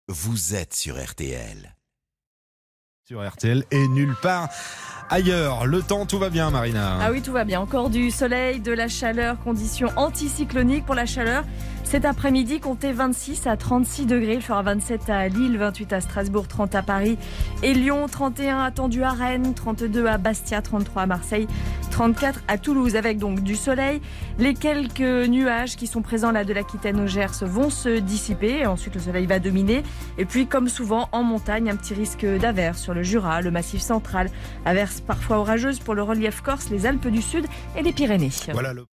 vous êtes sur RTL. Sur RTL et nulle part ailleurs. Le temps, tout va bien, Marina? Ah oui, tout va bien. Encore du soleil, de la chaleur, conditions anticycloniques pour la chaleur. Cet après-midi, comptez 26 à 36 degrés. Il fera 27 à Lille, 28 à Strasbourg, 30 à Paris et Lyon, 31 attendu à Rennes, 32 à Bastia, 33 à Marseille, 34 à Toulouse, avec donc du soleil. Les quelques nuages qui sont présents là de l'Aquitaine au Gers vont se dissiper. Et ensuite, le soleil va dominer. Et puis, comme souvent, en montagne, un petit risque d'averse sur le Jura, le Massif central. Averse parfois orageuse pour le relief corse, les Alpes du Sud et les Pyrénées. Voilà